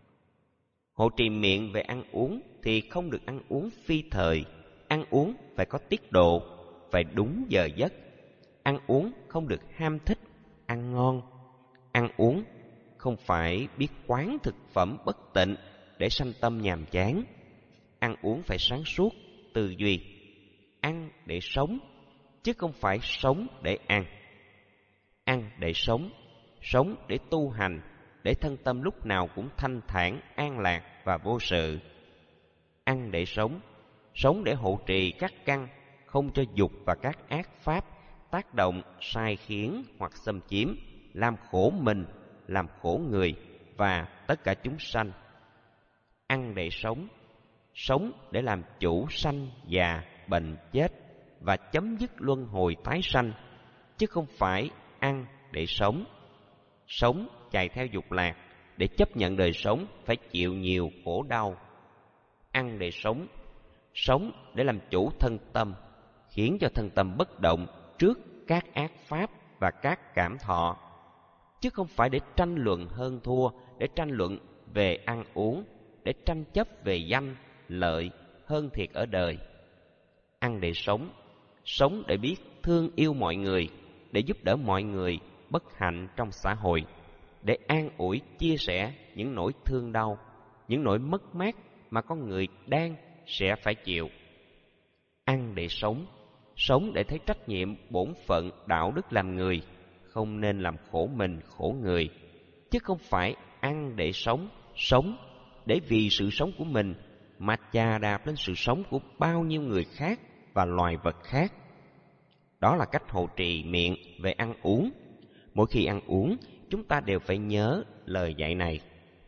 Hộ trì miệng về ăn uống thì không được ăn uống phi thời. Ăn uống phải có tiết độ, phải đúng giờ giấc. Ăn uống không được ham thích, ăn ngon. Ăn uống không phải biết quán thực phẩm bất tịnh để sanh tâm nhàm chán. Ăn uống phải sáng suốt, tư duy. Ăn để sống, chứ không phải sống để ăn. Ăn để sống, sống để tu hành, để thân tâm lúc nào cũng thanh thản, an lạc và vô sự. Ăn để sống, sống để hộ trì các căn, không cho dục và các ác pháp tác động sai khiến hoặc xâm chiếm, làm khổ mình, làm khổ người và tất cả chúng sanh. Ăn để sống, sống để làm chủ sanh, già, bệnh, chết và chấm dứt luân hồi tái sanh, chứ không phải ăn để sống. Sống chạy theo dục lạc, để chấp nhận đời sống phải chịu nhiều khổ đau. Ăn để sống, sống để làm chủ thân tâm, khiến cho thân tâm bất động trước các ác pháp và các cảm thọ, chứ không phải để tranh luận hơn thua, để tranh luận về ăn uống, để tranh chấp về danh, lợi, hơn thiệt ở đời. Ăn để sống, sống để biết thương yêu mọi người, để giúp đỡ mọi người bất hạnh trong xã hội, để an ủi chia sẻ những nỗi thương đau, những nỗi mất mát mà con người đang sẽ phải chịu. Ăn để sống, sống để thấy trách nhiệm, bổn phận, đạo đức làm người, không nên làm khổ mình, khổ người, chứ không phải ăn để sống, sống để vì sự sống của mình mà chà đạp lên sự sống của bao nhiêu người khác và loài vật khác. Đó là cách hộ trì miệng về ăn uống. Mỗi khi ăn uống, chúng ta đều phải nhớ lời dạy này.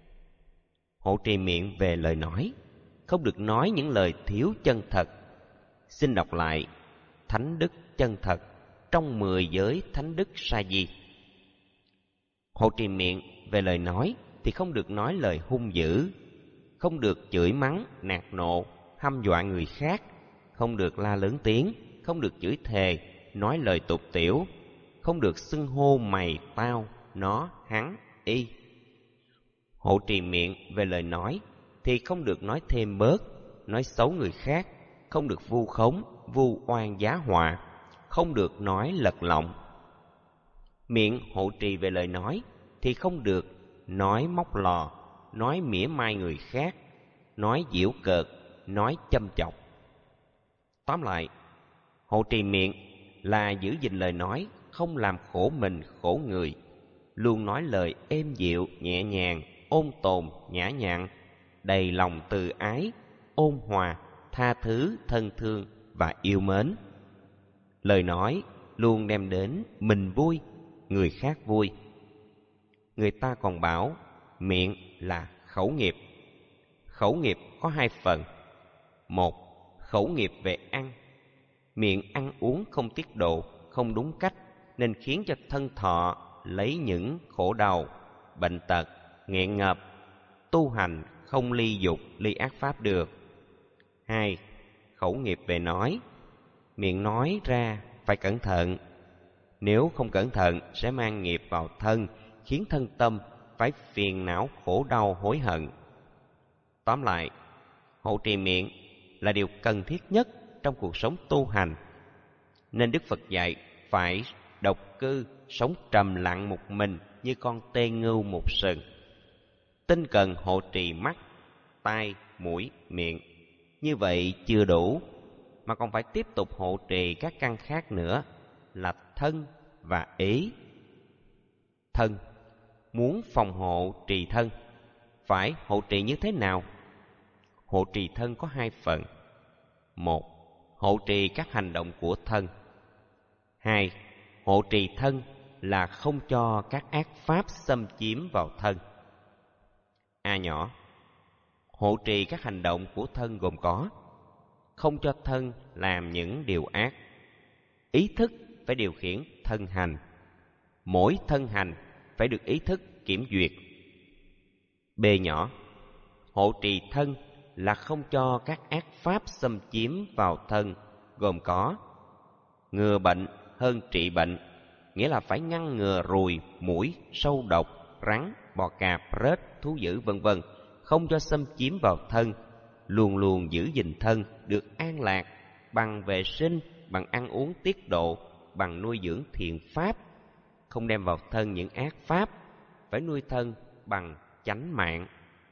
Hộ trì miệng về lời nói, không được nói những lời thiếu chân thật. Xin đọc lại thánh đức chân thật trong mười giới thánh đức sa di. Hộ trì miệng về lời nói thì không được nói lời hung dữ, không được chửi mắng, nạt nộ, hăm dọa người khác, không được la lớn tiếng, không được chửi thề, nói lời tục tiểu, không được xưng hô mày, tao, nó, hắn, y. Hộ trì miệng về lời nói thì không được nói thêm bớt, nói xấu người khác, không được vu khống, vu oan giá họa, không được nói lật lọng. Miệng hộ trì về lời nói thì không được nói móc lò, nói mỉa mai người khác, nói giễu cợt, nói châm chọc. Tóm lại, hộ trì miệng là giữ gìn lời nói, không làm khổ mình khổ người, luôn nói lời êm dịu, nhẹ nhàng, ôn tồn, nhã nhặn, đầy lòng từ ái, ôn hòa, tha thứ, thân thương và yêu mến. Lời nói luôn đem đến mình vui, người khác vui. Người ta còn bảo miệng là khẩu nghiệp. Khẩu nghiệp có hai phần. Một, khẩu nghiệp về ăn. Miệng ăn uống không tiết độ, không đúng cách, nên khiến cho thân thọ lấy những khổ đau, bệnh tật, nghẹn ngập, tu hành không ly dục, ly ác pháp được. Hai, khẩu nghiệp về nói. Miệng nói ra phải cẩn thận. Nếu không cẩn thận sẽ mang nghiệp vào thân, khiến thân tâm phải phiền não khổ đau hối hận. Tóm lại, hộ trì miệng là điều cần thiết nhất trong cuộc sống tu hành. Nên Đức Phật dạy phải độc cư, sống trầm lặng một mình như con tê ngưu một sừng. Tinh cần hộ trì mắt, tai, mũi, miệng. Như vậy chưa đủ, mà còn phải tiếp tục hộ trì các căn khác nữa là thân và ý. Thân, muốn phòng hộ trì thân, phải hộ trì như thế nào? Hộ trì thân có hai phần. Một, hộ trì các hành động của thân. Hai, hộ trì thân là không cho các ác pháp xâm chiếm vào thân. A nhỏ, hộ trì các hành động của thân gồm có: không cho thân làm những điều ác, ý thức phải điều khiển thân hành, mỗi thân hành phải được ý thức kiểm duyệt. B nhỏ, hộ trì thân là không cho các ác pháp xâm chiếm vào thân, gồm có: ngừa bệnh hơn trị bệnh, nghĩa là phải ngăn ngừa ruồi, muỗi, sâu độc, rắn, bò cạp, rết, thú dữ vân vân không cho xâm chiếm vào thân, luôn luôn giữ gìn thân được an lạc bằng vệ sinh, bằng ăn uống tiết độ, bằng nuôi dưỡng thiện pháp, không đem vào thân những ác pháp, phải nuôi thân bằng chánh mạng.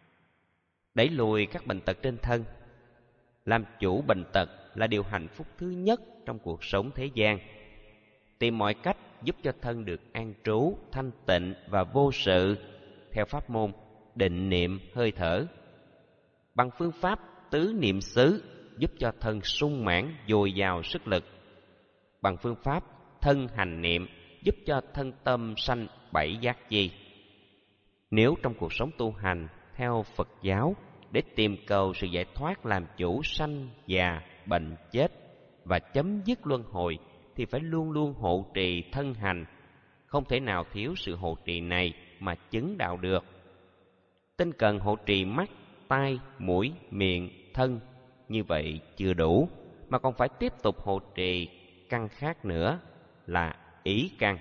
Đẩy lùi các bệnh tật trên thân. Làm chủ bệnh tật là điều hạnh phúc thứ nhất trong cuộc sống thế gian. Tìm mọi cách giúp cho thân được an trú, thanh tịnh và vô sự theo pháp môn định niệm hơi thở. Bằng phương pháp tứ niệm xứ giúp cho thân sung mãn dồi dào sức lực. Bằng phương pháp thân hành niệm giúp cho thân tâm sanh bảy giác chi. Nếu trong cuộc sống tu hành theo Phật giáo để tìm cầu sự giải thoát, làm chủ sanh già bệnh chết và chấm dứt luân hồi, thì phải luôn luôn hộ trì thân hành. Không thể nào thiếu sự hộ trì này mà chứng đạo được. Tinh cần hộ trì mắt, tai, mũi, miệng, thân. Như vậy chưa đủ, mà còn phải tiếp tục hộ trì căn khác nữa là ý căn.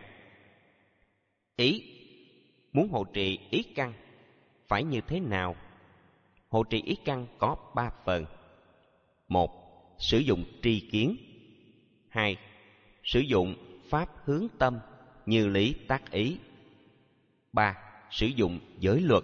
Ý, muốn hộ trì ý căn phải như thế nào? Hộ trì ý căn có ba phần. Một, sử dụng tri kiến. Hai, sử dụng pháp hướng tâm như lý tác ý. Ba, sử dụng giới luật.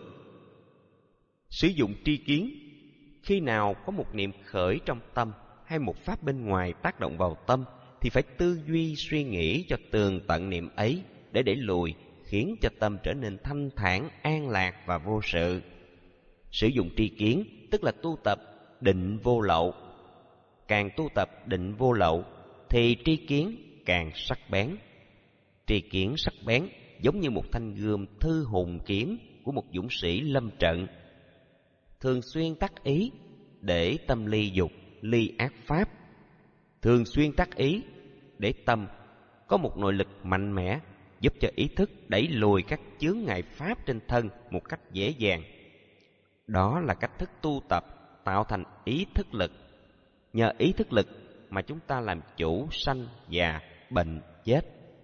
Sử dụng tri kiến, khi nào có một niệm khởi trong tâm hay một pháp bên ngoài tác động vào tâm thì phải tư duy suy nghĩ cho tường tận niệm ấy để đẩy lùi, khiến cho tâm trở nên thanh thản, an lạc và vô sự. Sử dụng tri kiến tức là tu tập định vô lậu. Càng tu tập định vô lậu thì tri kiến càng sắc bén. Tri kiến sắc bén giống như một thanh gươm thư hùng kiếm của một dũng sĩ lâm trận. Thường xuyên tác ý để tâm ly dục, ly ác pháp. Thường xuyên tác ý để tâm có một nội lực mạnh mẽ, giúp cho ý thức đẩy lùi các chướng ngại pháp trên thân một cách dễ dàng. Đó là cách thức tu tập tạo thành ý thức lực. Nhờ ý thức lực mà chúng ta làm chủ sanh, già, bệnh, chết.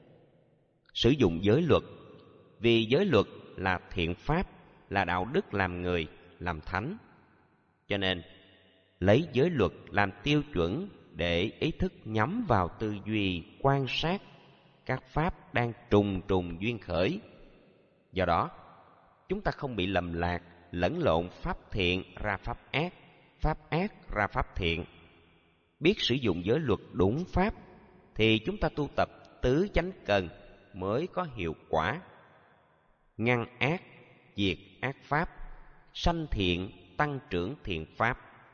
Sử dụng giới luật, vì giới luật là thiện pháp, là đạo đức làm người, làm thánh. Cho nên, lấy giới luật làm tiêu chuẩn để ý thức nhắm vào tư duy quan sát các pháp đang trùng trùng duyên khởi. Do đó, chúng ta không bị lầm lạc, lẫn lộn pháp thiện ra pháp ác, pháp ác ra pháp thiện. Biết sử dụng giới luật đúng pháp thì chúng ta tu tập tứ chánh cần mới có hiệu quả. Ngăn ác, diệt ác pháp, sanh thiện, tăng trưởng thiện pháp.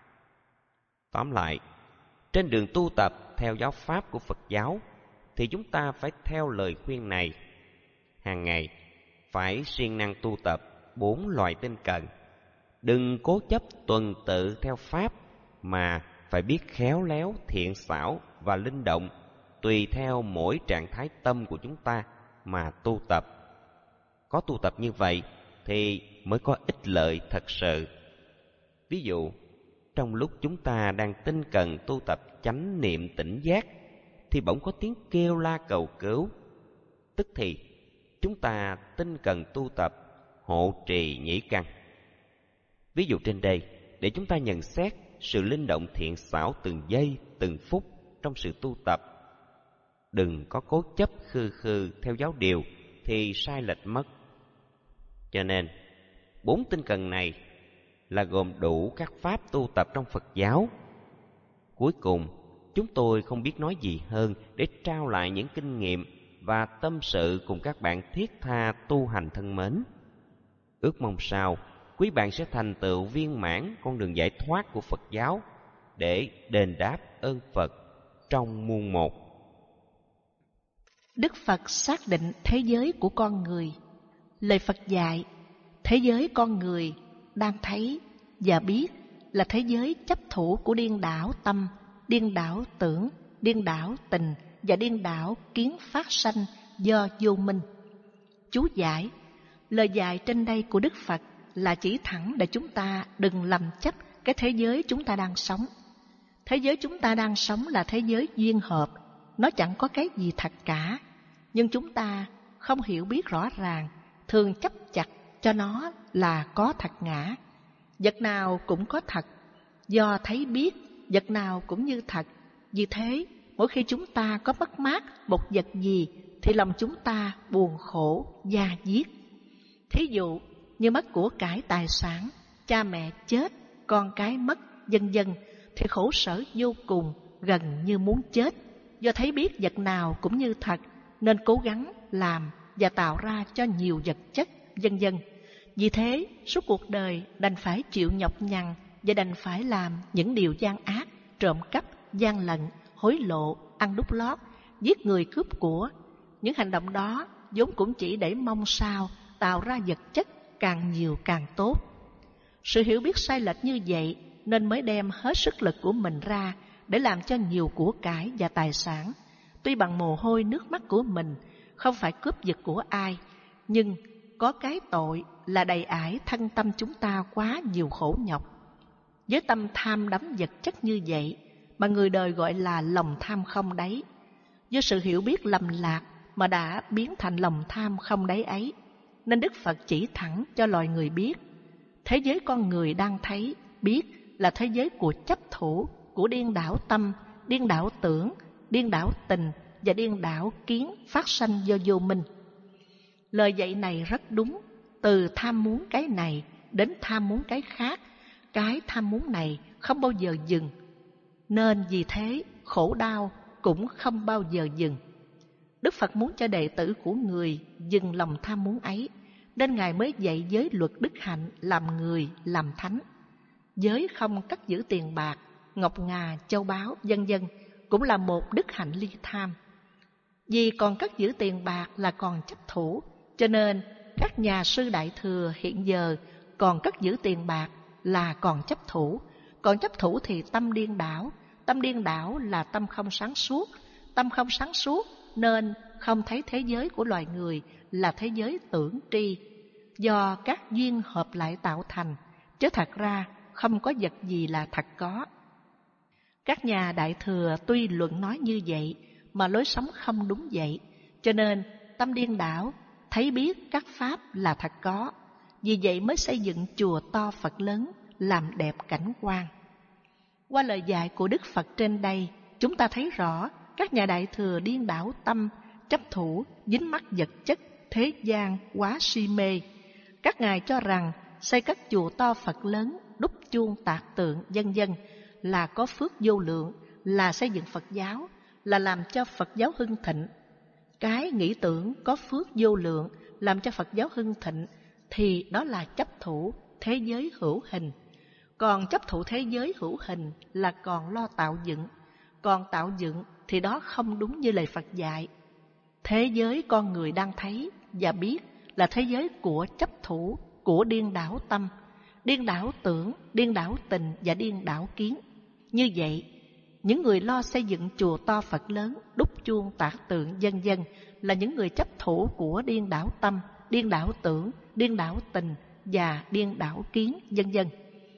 Tóm lại, trên đường tu tập theo giáo pháp của Phật giáo thì chúng ta phải theo lời khuyên này. Hàng ngày phải siêng năng tu tập bốn loại tinh cần. Đừng cố chấp tuần tự theo pháp, mà phải biết khéo léo, thiện xảo và linh động tùy theo mỗi trạng thái tâm của chúng ta mà tu tập. Có tu tập như vậy thì mới có ích lợi thật sự. Ví dụ, trong lúc chúng ta đang tinh cần tu tập chánh niệm tỉnh giác thì bỗng có tiếng kêu la cầu cứu. Tức thì chúng ta tinh cần tu tập hộ trì nhĩ căn. Ví dụ trên đây để chúng ta nhận xét sự linh động thiện xảo từng giây từng phút trong sự tu tập. Đừng có cố chấp khư khư theo giáo điều thì sai lệch mất. Cho nên bốn tinh cần này là gồm đủ các pháp tu tập trong Phật giáo. Cuối cùng, chúng tôi không biết nói gì hơn để trao lại những kinh nghiệm và tâm sự cùng các bạn thiết tha tu hành thân mến. Ước mong sao quý bạn sẽ thành tựu viên mãn con đường giải thoát của Phật giáo để đền đáp ơn Phật trong muôn một. Đức Phật xác định thế giới của con người. Lời Phật dạy, thế giới con người đang thấy và biết là thế giới chấp thủ của điên đảo tâm, điên đảo tưởng, điên đảo tình và điên đảo kiến phát sanh do vô minh. Chú giải, lời dạy trên đây của Đức Phật là chỉ thẳng để chúng ta đừng lầm chấp cái thế giới chúng ta đang sống. Thế giới chúng ta đang sống là thế giới duyên hợp, nó chẳng có cái gì thật cả. Nhưng chúng ta không hiểu biết rõ ràng, thường chấp chặt cho nó là có thật ngã. Vật nào cũng có thật, do thấy biết, vật nào cũng như thật. Vì thế, mỗi khi chúng ta có mất mát một vật gì, thì lòng chúng ta buồn khổ, da diết. Thí dụ như mất của cải tài sản, cha mẹ chết, con cái mất, vân vân, thì khổ sở vô cùng, gần như muốn chết. Do thấy biết vật nào cũng như thật, nên cố gắng làm và tạo ra cho nhiều vật chất, vân vân. Vì thế, suốt cuộc đời đành phải chịu nhọc nhằn và đành phải làm những điều gian ác, trộm cắp, gian lận, hối lộ, ăn đút lót, giết người cướp của. Những hành động đó vốn cũng chỉ để mong sao tạo ra vật chất càng nhiều càng tốt. Sự hiểu biết sai lệch như vậy nên mới đem hết sức lực của mình ra để làm cho nhiều của cải và tài sản. Tuy bằng mồ hôi nước mắt của mình, không phải cướp giật của ai, nhưng có cái tội là đầy ải thân tâm chúng ta quá nhiều khổ nhọc. Với tâm tham đắm vật chất như vậy mà người đời gọi là lòng tham không đáy. Do sự hiểu biết lầm lạc mà đã biến thành lòng tham không đáy ấy, nên Đức Phật chỉ thẳng cho loài người biết, thế giới con người đang thấy, biết là thế giới của chấp thủ, của điên đảo tâm, điên đảo tưởng, điên đảo tình và điên đảo kiến phát sanh do vô minh. Lời dạy này rất đúng, từ tham muốn cái này đến tham muốn cái khác, cái tham muốn này không bao giờ dừng. Nên vì thế khổ đau cũng không bao giờ dừng. Đức Phật muốn cho đệ tử của người dừng lòng tham muốn ấy, nên Ngài mới dạy giới luật đức hạnh làm người, làm thánh. Giới không cất giữ tiền bạc, ngọc ngà, châu báu, vân vân cũng là một đức hạnh ly tham. Vì còn cất giữ tiền bạc là còn chấp thủ, cho nên các nhà sư đại thừa hiện giờ còn cất giữ tiền bạc là còn chấp thủ. Còn chấp thủ thì tâm điên đảo, tâm điên đảo là tâm không sáng suốt, tâm không sáng suốt nên không thấy thế giới của loài người là thế giới tưởng tri, do các duyên hợp lại tạo thành, chứ thật ra không có vật gì là thật có. Các nhà Đại Thừa tuy luận nói như vậy mà lối sống không đúng vậy, cho nên tâm điên đảo, thấy biết các pháp là thật có, vì vậy mới xây dựng chùa to Phật lớn, làm đẹp cảnh quan. Qua lời dạy của Đức Phật trên đây, chúng ta thấy rõ các nhà Đại Thừa điên đảo tâm, chấp thủ, dính mắc vật chất, thế gian, quá si mê. Các ngài cho rằng xây các chùa to Phật lớn, đúc chuông tạc tượng, vân vân là có phước vô lượng, là xây dựng Phật giáo, là làm cho Phật giáo hưng thịnh. Cái nghĩ tưởng có phước vô lượng làm cho Phật giáo hưng thịnh thì đó là chấp thủ thế giới hữu hình. Còn chấp thủ thế giới hữu hình là còn lo tạo dựng. Còn tạo dựng thì đó không đúng như lời Phật dạy. Thế giới con người đang thấy và biết là thế giới của chấp thủ, của điên đảo tâm, điên đảo tưởng, điên đảo tình và điên đảo kiến. Như vậy, những người lo xây dựng chùa to Phật lớn, đúc chuông tạc tượng vân vân là những người chấp thủ của điên đảo tâm, điên đảo tưởng, điên đảo tình và điên đảo kiến vân vân.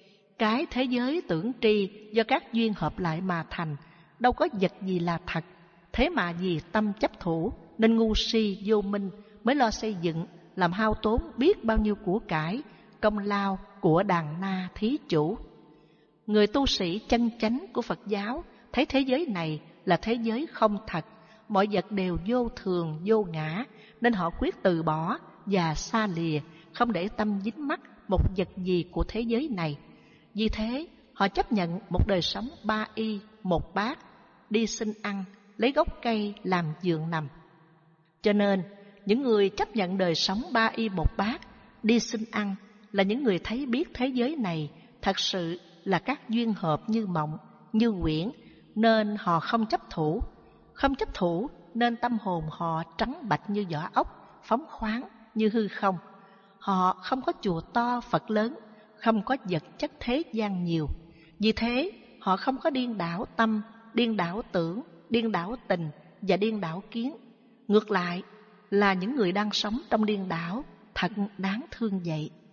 Cái thế giới tưởng tri do các duyên hợp lại mà thành, đâu có vật gì là thật. Thế mà vì tâm chấp thủ nên ngu si vô minh mới lo xây dựng, làm hao tốn biết bao nhiêu của cải, công lao của đàn na thí chủ. Người tu sĩ chân chánh của Phật giáo thấy thế giới này là thế giới không thật, mọi vật đều vô thường, vô ngã, nên họ quyết từ bỏ và xa lìa, không để tâm dính mắc một vật gì của thế giới này. Vì thế, họ chấp nhận một đời sống ba y, một bát, đi xin ăn, lấy gốc cây làm giường nằm. Cho nên, những người chấp nhận đời sống ba y một bát, đi xin ăn là những người thấy biết thế giới này thật sự là các duyên hợp như mộng, như quyển, nên họ không chấp thủ. Không chấp thủ nên tâm hồn họ trắng bạch như vỏ ốc, phóng khoáng như hư không. Họ không có chùa to Phật lớn, không có vật chất thế gian nhiều. Vì thế, họ không có điên đảo tâm, điên đảo tưởng, điên đảo tình và điên đảo kiến. Ngược lại là những người đang sống trong điên đảo, thật đáng thương vậy.